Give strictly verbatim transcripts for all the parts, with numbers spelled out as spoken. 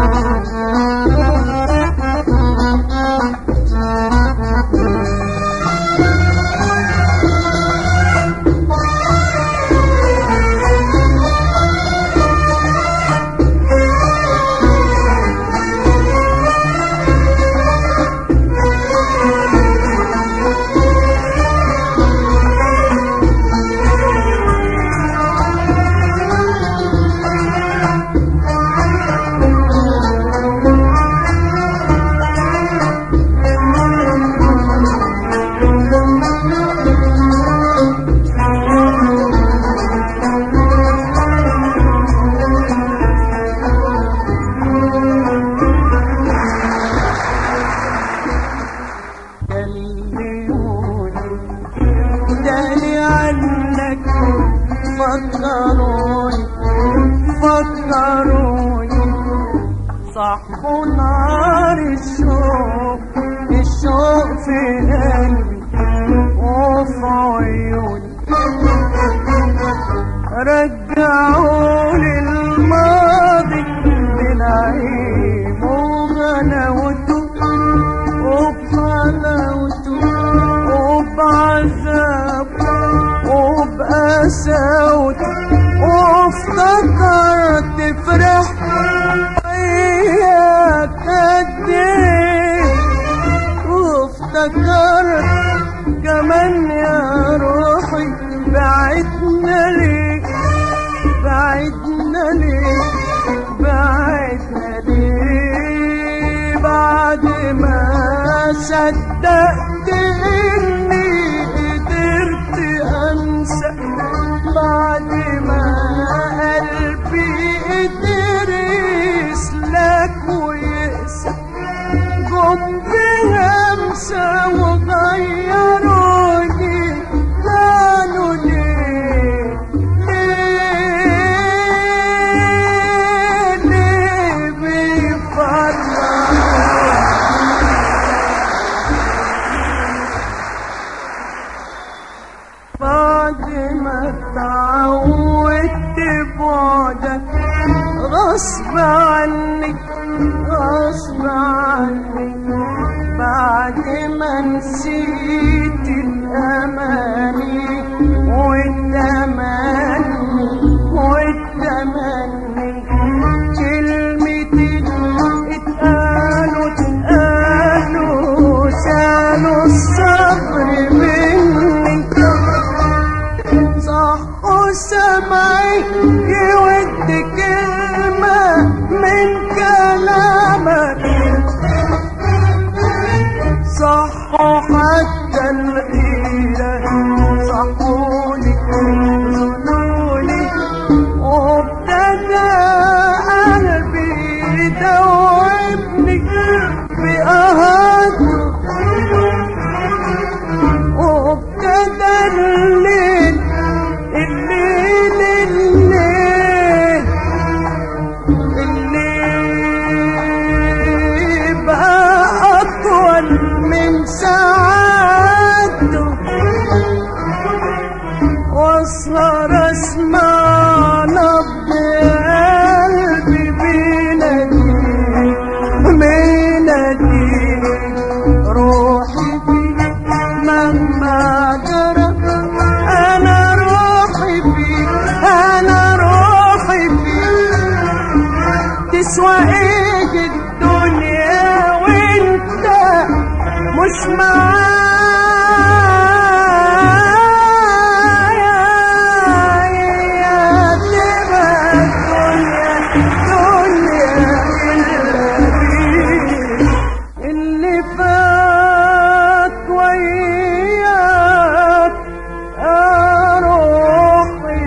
فكروني فكروني صحوا نار الشوق الشوق في قلبي وفي عيوني رجعوني الماضي بنعيم وغناوته وبحلاوته وبعذابه وبقساوته وافتكرت فرحت وياك قد ايه وافتكرت كمان يا روحي بعدنا ليه بعدنا ليه بعدنا ليه بعد ما صدقت اني قدرت انسى بعد ما قلبي قدر يسلك ويقسى جم بهمسة وغيروني كانوا ليه ليه ليه بيفرحوا بعد ما اتعودت بعدك غصب عني غصب عني بعد ما نسيت الأماني والتمني والتمني كلمتين اتقالوا اتقالوا سالوا الصبر مني صحوا سمعي يود كلمة من كلامك صحوا حتى الغيرة صحوني ظنوني وابتدى قلبي يدوبني بقهاته وابتدى الليل الليل الليل الليل بقى أطول من ساعته واسهر اسمع نبض قلبي بيناديك بيناديك روحي فيك مهما جرى انا روحي فيك انا روحي فيك تسوى ايه الدنيا وانت مش معايا يا تبقى الدنيا الدنيا إلا بيك اللي فات وياك روحي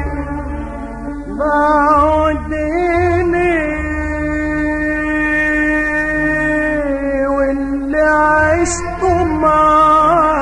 بعدني واللي عشته معاك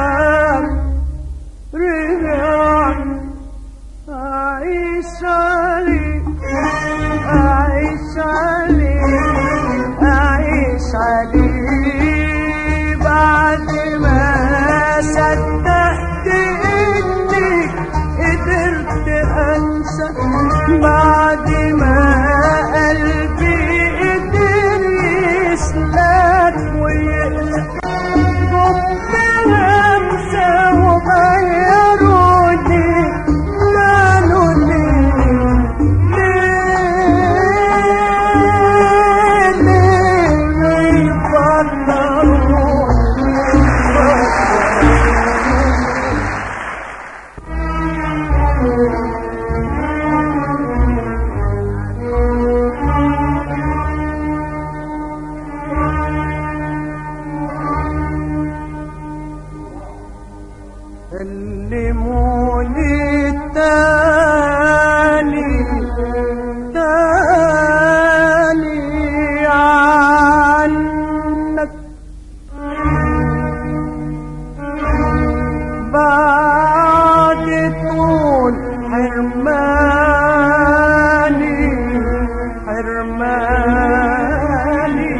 حرماني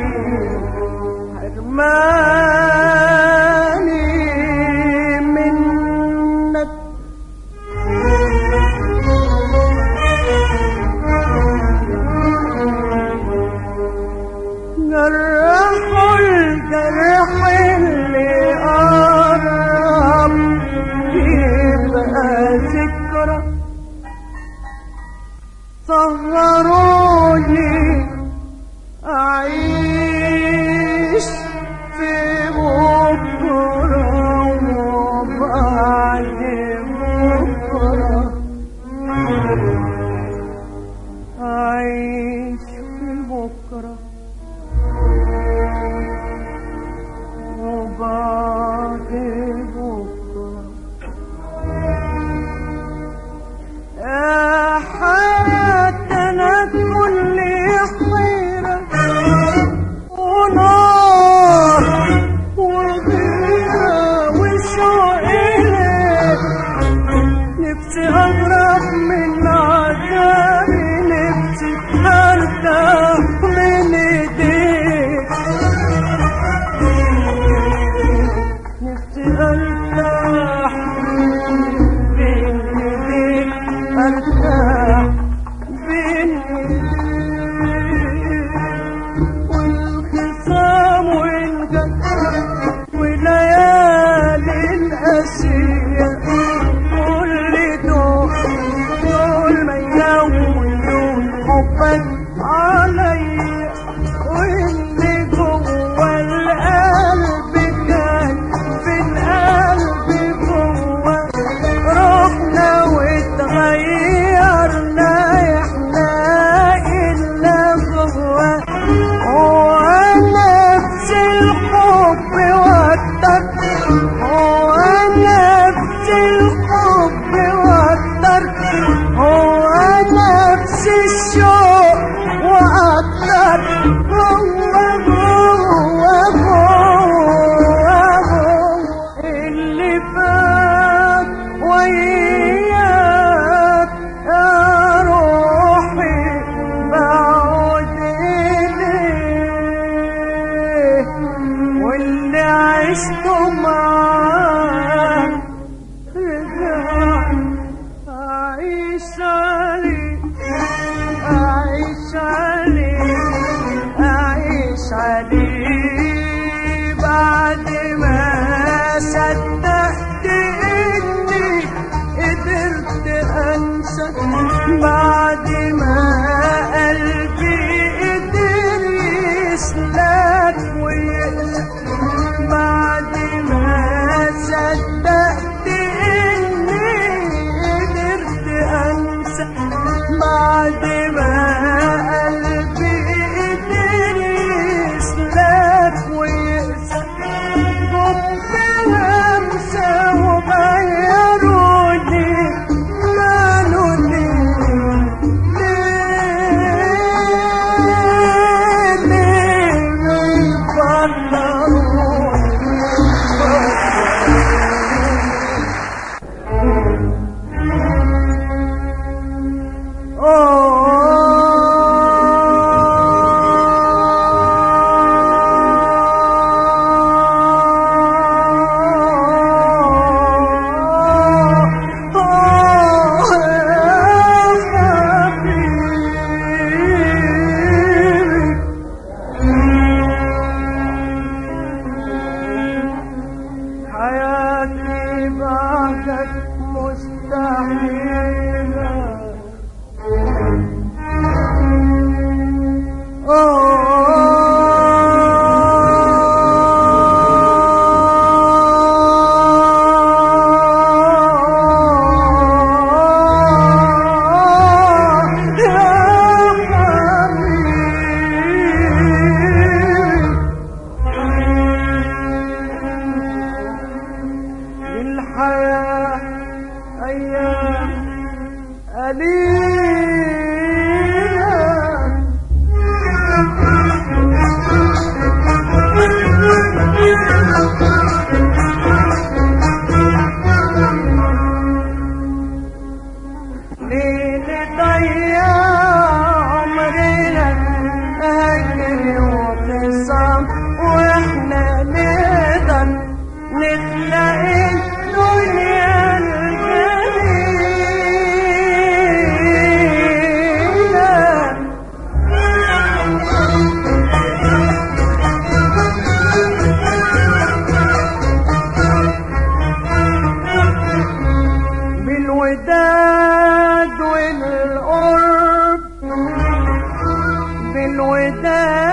حرماني منك جرحوا الجرح اللي قرب يبقى ذكرى سهروني أعيش في بكرة وبعد بكرة أعيش في بكرة وبعد بكرة يا حياتنا كل حيرة ونار وغيرة وشوق إليك نفسي أغرق من عذابي نفسي أرتاح من إيديك نفسي أرتاح بين إيديك أرتاح بين إيديك والخصام والجد وليالي الأسية كل دول دول ما يهونوا حبك عليا واللي جوا القلب كان في القلب جوا رحنا واتغيرنا احنا إلا جوا هو نفس الحب واكتر هو نفس الحب واكتر هو نفس الشوق واكتر جوا جوا جوا اللي فات وياك يا روحي بعود إليه واللي عشته معاك رجع أعيش عليه أعيش عليه أعيش عليه بعد ما صدقت إني قدرت أنسى بعد ما قلبي قدر يسلك ويقسى بعد ما صدقت إني قدرت أنسى بعد ما قلبي قدر يسلك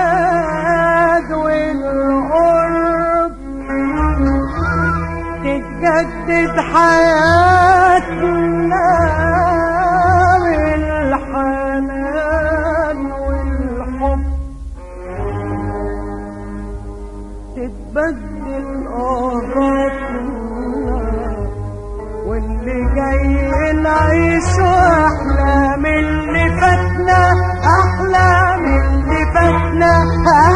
الوداد والقرب تتجدد حياتنا بالحنان والحب تتبدل قراراتنا واللي جاي نعيش احلى من اللي فاتنا احلى من اللي فاتنا